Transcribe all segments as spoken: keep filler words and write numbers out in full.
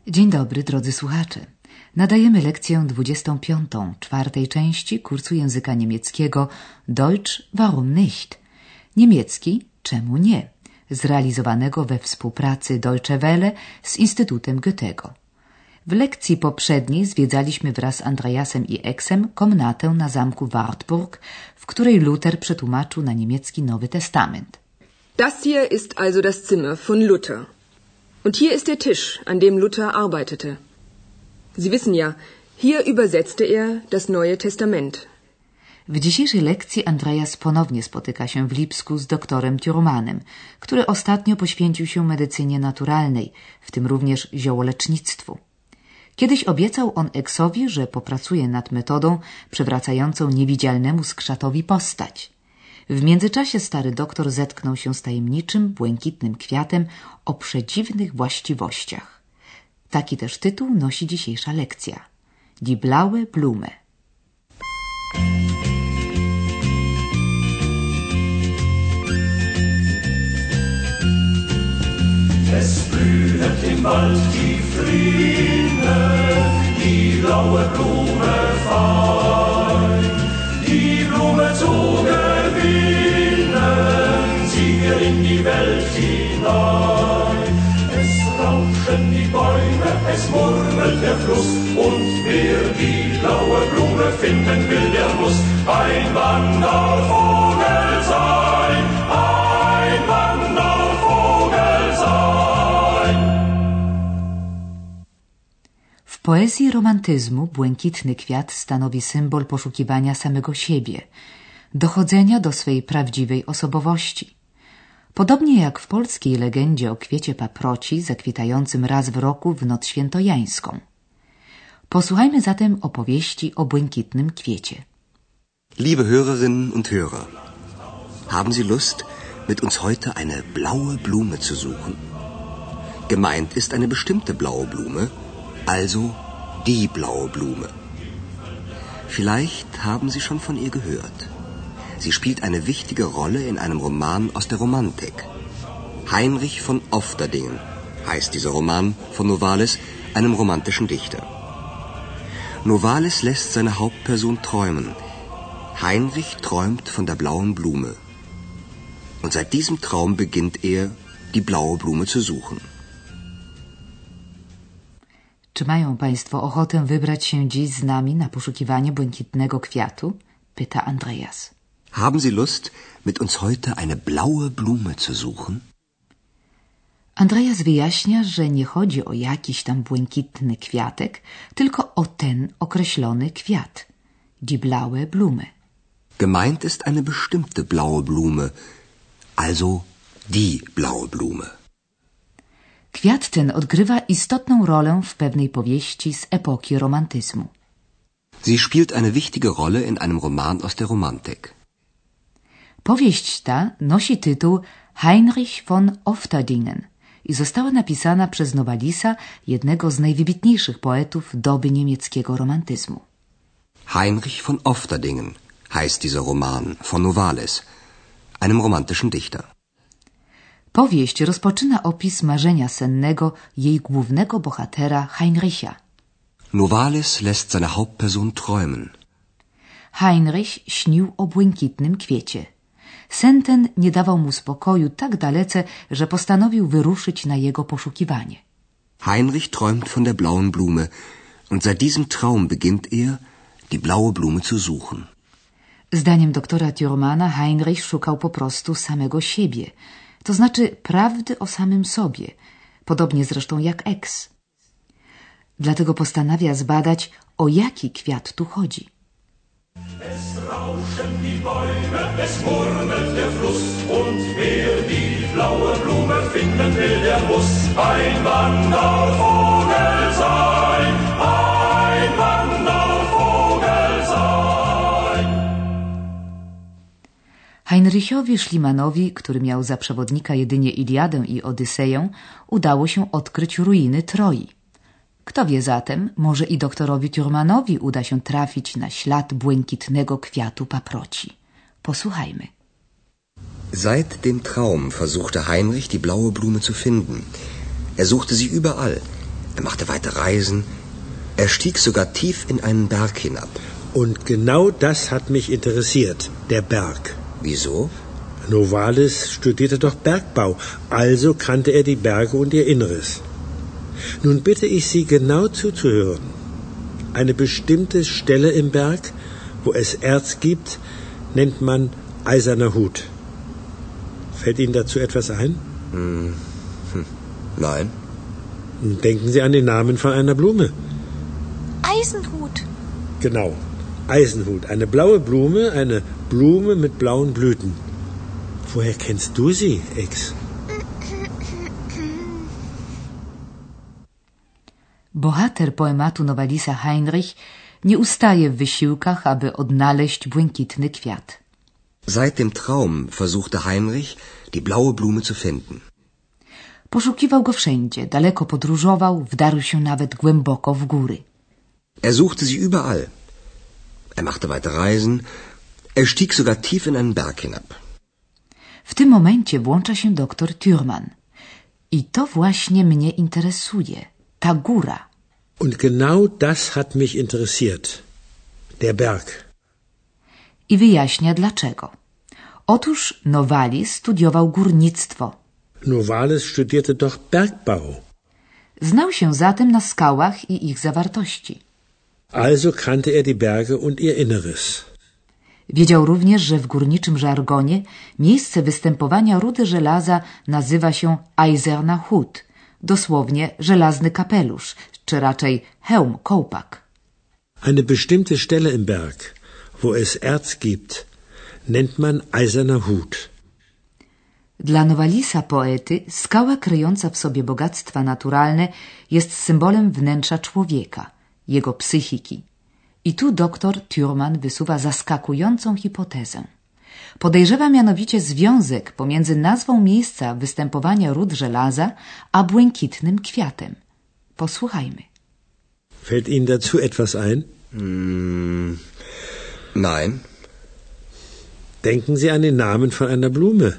Dzień dobry, drodzy słuchacze. Nadajemy lekcję dwudziestą piątą czwartej części kursu języka niemieckiego Deutsch warum nicht? Niemiecki czemu nie? Zrealizowanego we współpracy Deutsche Welle z Instytutem Goethego. W lekcji poprzedniej zwiedzaliśmy wraz z Andreasem i Exem komnatę na zamku Wartburg, w której Luther przetłumaczył na niemiecki Nowy Testament. Das hier ist also das Zimmer von Luther. Und hier ist der Tisch, an dem Luther arbeitete. Sie wissen ja, hier übersetzte er das Neue Testament. W dzisiejszej lekcji Andreas ponownie spotyka się w Lipsku z doktorem Thürmanem, który ostatnio poświęcił się medycynie naturalnej, w tym również ziołolecznictwu. Kiedyś obiecał on Exowi, że popracuje nad metodą przywracającą niewidzialnemu skrzatowi postać. W międzyczasie stary doktor zetknął się z tajemniczym, błękitnym kwiatem o przedziwnych właściwościach. Taki też tytuł nosi dzisiejsza lekcja. Die blaue Blume. Es blühet im Wald die Fliene, die blaue Blume fein. Die Blume zu gewinnen, zieh wir in die Welt hinein. Es rauschen die Bäume, es murmelt der Fluss, und wer die blaue Blume finden will, der muss ein Wandervogel sein, ein Wandervogel sein. W poezji romantyzmu błękitny kwiat stanowi symbol poszukiwania samego siebie, dochodzenia do swej prawdziwej osobowości. Podobnie jak w polskiej legendzie o kwiecie paproci zakwitającym raz w roku w noc świętojańską. Posłuchajmy zatem opowieści o błękitnym kwiecie. Liebe Hörerinnen und Hörer, haben Sie Lust, mit uns heute eine blaue Blume zu suchen? Gemeint ist eine bestimmte blaue Blume, also die blaue Blume. Vielleicht haben Sie schon von ihr gehört. Sie spielt eine wichtige Rolle in einem Roman aus der Romantik. Heinrich von Ofterdingen heißt dieser Roman von Novalis, einem romantischen Dichter. Novalis lässt seine Hauptperson träumen. Heinrich träumt von der blauen Blume. Und seit diesem Traum beginnt er, die blaue Blume zu suchen. Czy mają Państwo ochotę wybrać się dziś z nami na poszukiwanie błękitnego kwiatu? Pyta Andreas. Haben Sie Lust, mit uns heute eine blaue Blume zu suchen? Andreas wyjaśnia, że nie chodzi o jakiś tam błękitny kwiatek, tylko o ten określony kwiat. Die blaue Blume. Gemeint ist eine bestimmte blaue Blume, also die blaue Blume. Kwiat ten odgrywa istotną rolę w pewnej powieści z epoki romantyzmu. Sie spielt eine wichtige Rolle in einem Roman aus der Romantik. Powieść ta nosi tytuł Heinrich von Ofterdingen i została napisana przez Novalisa, jednego z najwybitniejszych poetów doby niemieckiego romantyzmu. Heinrich von Ofterdingen heißt dieser Roman von Novalis, einem romantischen Dichter. Powieść rozpoczyna opis marzenia sennego jej głównego bohatera Heinricha. Novalis lässt seine Hauptperson träumen. Heinrich śnił o błękitnym kwiecie. Sen ten nie dawał mu spokoju tak dalece, że postanowił wyruszyć na jego poszukiwanie. Heinrich träumt von der blauen Blume und seit diesem Traum beginnt er, die blaue Blume zu suchen. Zdaniem doktora Thürmana Heinrich szukał po prostu samego siebie, to znaczy prawdy o samym sobie, podobnie zresztą jak Ex. Dlatego postanawia zbadać, o jaki kwiat tu chodzi. Es rauschen die Bäume, es murmelt der Fluss, und wer die blaue Blume finden will, der muss ein Wandervogel sein, ein Wandervogel sein. Heinrichowi Schliemannowi, który miał za przewodnika jedynie Iliadę i Odyseję, udało się odkryć ruiny Troi. Kto wie zatem, może i doktorowi Thürmanowi uda się trafić na ślad błękitnego kwiatu paproci. Posłuchajmy. Seit dem Traum versuchte Heinrich, die blaue Blume zu finden. Er suchte sie überall. Er machte weite Reisen. Er stieg sogar tief in einen Berg hinab. Und genau das hat mich interessiert, der Berg. Wieso? Novalis studierte doch Bergbau, also kannte er die Berge und ihr Inneres. Nun bitte ich Sie genau zuzuhören. Eine bestimmte Stelle im Berg, wo es Erz gibt, nennt man Eiserner Hut. Fällt Ihnen dazu etwas ein? Hm. Hm. Nein. Denken Sie an den Namen von einer Blume. Eisenhut. Genau, Eisenhut. Eine blaue Blume, eine Blume mit blauen Blüten. Woher kennst du sie, Ex? Bohater poematu Novalisa Heinrich nie ustaje w wysiłkach, aby odnaleźć błękitny kwiat. Seit dem Traum versuchte Heinrich, die blaue Blume zu finden. Poszukiwał go wszędzie, daleko podróżował, wdarł się nawet głęboko w góry. Er suchte sie überall. Er machte weite Reisen. Er stieg sogar tief in einen Berg hinab. W tym momencie włącza się doktor Thürmann. I to właśnie mnie interesuje. Ta góra. Und genau das hat mich interessiert. Der Berg. I wyjaśnia dlaczego. Otóż Novalis studiował górnictwo. Novalis studierte doch Bergbau. Znał się zatem na skałach i ich zawartości. Also kannte er die Berge und ihr Inneres. Wiedział również, że w górniczym żargonie miejsce występowania rudy żelaza nazywa się Eiserner Hut, dosłownie żelazny kapelusz, czy raczej hełm, kołpak. Eine bestimmte Stelle im Berg, wo es Erz gibt, nennt man Eiserner Hut. Dla Novalisa poety skała kryjąca w sobie bogactwa naturalne jest symbolem wnętrza człowieka, jego psychiki. I tu doktor Thürmann wysuwa zaskakującą hipotezę. Podejrzewa mianowicie związek pomiędzy nazwą miejsca występowania ród żelaza a błękitnym kwiatem. Posłuchajmy. Fällt Ihnen dazu etwas ein? Mm, nein. Denken Sie an den Namen von einer Blume.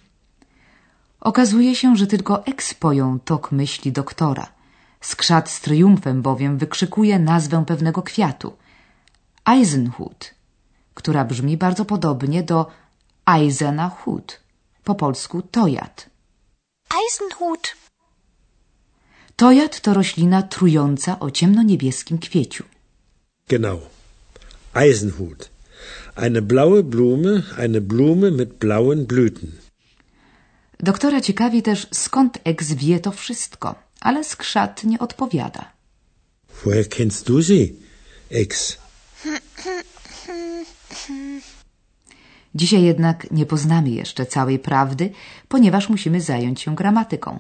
Okazuje się, że tylko Ex pojął tok myśli doktora. Skrzat z triumfem bowiem wykrzykuje nazwę pewnego kwiatu. Eisenhut, która brzmi bardzo podobnie do Eiserner Hut, po polsku tojat. Eisenhut. Tojat to roślina trująca o ciemnoniebieskim kwieciu. Genau. Eisenhut. Eine blaue Blume, eine Blume mit blauen Blüten. Doktora ciekawi też, skąd Ex wie to wszystko, ale skrzat nie odpowiada. Woher kennst du sie, Ex? Dzisiaj jednak nie poznamy jeszcze całej prawdy, ponieważ musimy zająć się gramatyką.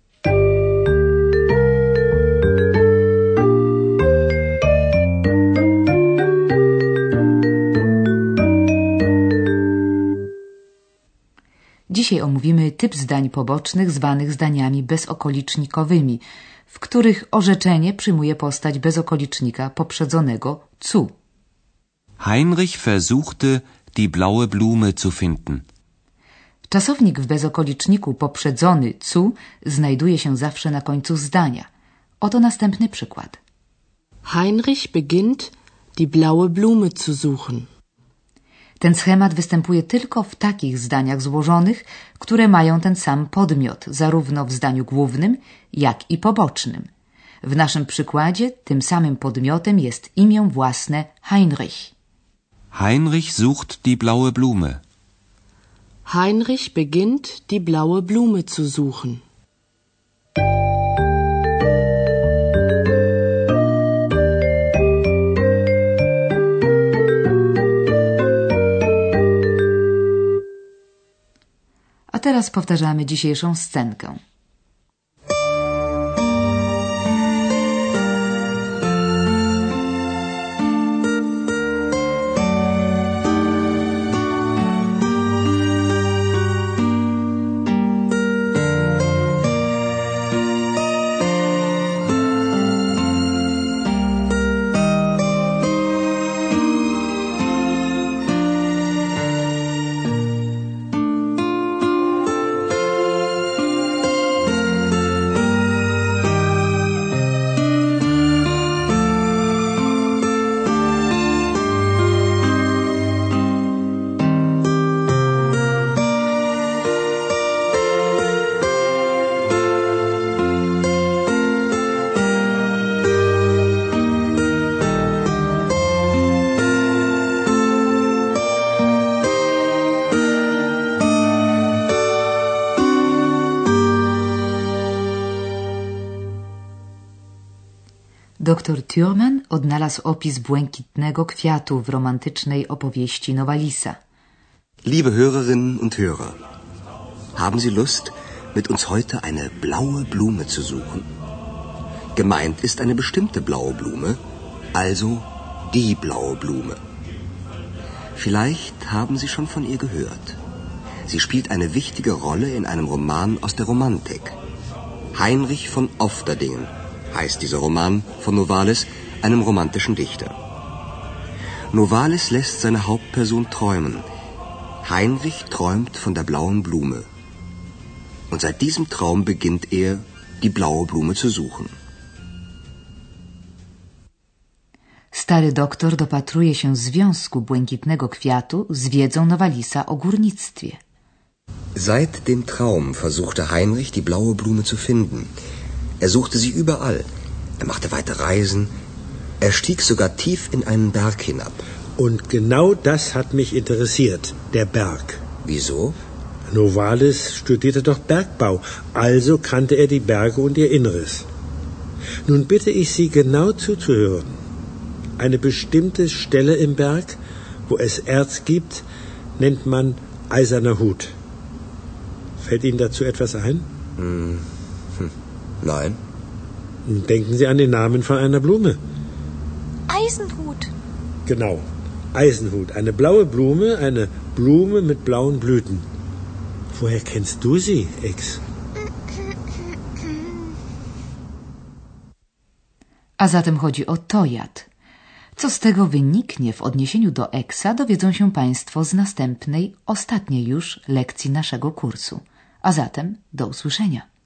Dzisiaj omówimy typ zdań pobocznych zwanych zdaniami bezokolicznikowymi, w których orzeczenie przyjmuje postać bezokolicznika poprzedzonego zu. Heinrich versuchte, die blaue Blume zu finden. Czasownik w bezokoliczniku poprzedzony zu znajduje się zawsze na końcu zdania. Oto następny przykład. Heinrich beginnt, die blaue Blume zu suchen. Ten schemat występuje tylko w takich zdaniach złożonych, które mają ten sam podmiot, zarówno w zdaniu głównym, jak i pobocznym. W naszym przykładzie tym samym podmiotem jest imię własne Heinrich. Heinrich sucht die blaue Blume. Heinrich beginnt, die blaue Blume zu suchen. A teraz powtarzamy dzisiejszą scenkę. Doktor Thürmann odnalazł opis błękitnego kwiatu w romantycznej opowieści Novalisa. Liebe Hörerinnen und Hörer, haben Sie Lust, mit uns heute eine blaue Blume zu suchen? Gemeint ist eine bestimmte blaue Blume, also die blaue Blume. Vielleicht haben Sie schon von ihr gehört. Sie spielt eine wichtige Rolle in einem Roman aus der Romantik. Heinrich von Ofterdingen heißt dieser Roman von Novalis, einem romantischen Dichter. Novalis lässt seine Hauptperson träumen. Heinrich träumt von der blauen Blume. Und seit diesem Traum beginnt er, die blaue Blume zu suchen. Stary doktor dopatruje się związku błękitnego kwiatu z wiedzą Novalisa o górnictwie. Seit dem Traum versuchte Heinrich, die blaue Blume zu finden. Er suchte sie überall. Er machte weite Reisen. Er stieg sogar tief in einen Berg hinab. Und genau das hat mich interessiert, der Berg. Wieso? Novalis studierte doch Bergbau, also kannte er die Berge und ihr Inneres. Nun bitte ich Sie genau zuzuhören. Eine bestimmte Stelle im Berg, wo es Erz gibt, nennt man Eiserner Hut. Fällt Ihnen dazu etwas ein? Hm. Hm. Nein. Denken Sie an den Namen von einer Blume. Eisenhut. Genau, Eisenhut. Eine blaue Blume, eine Blume mit blauen Blüten. Woher kennst du sie, Ex? A zatem chodzi o tojad. Co z tego wyniknie w odniesieniu do Exa, dowiedzą się Państwo z następnej, ostatniej już lekcji naszego kursu. A zatem do usłyszenia.